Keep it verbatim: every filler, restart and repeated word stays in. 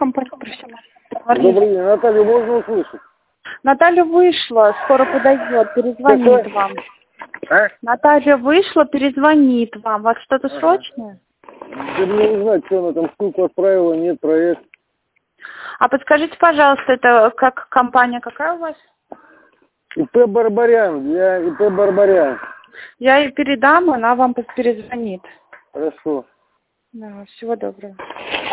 компания профессиональная. Добрый день, Наталью можно услышать? Наталья вышла, скоро подойдет, перезвонит Какой? вам. А? Наталья вышла, перезвонит вам. Вас что-то Ага. срочное? Да мне узнать, что она там ссылку отправила, нет, проект. А подскажите, пожалуйста, это как компания какая у вас? ИП Барбарян, я ИП Барбарян. Я ей передам, она вам перезвонит. Хорошо. Да, всего доброго.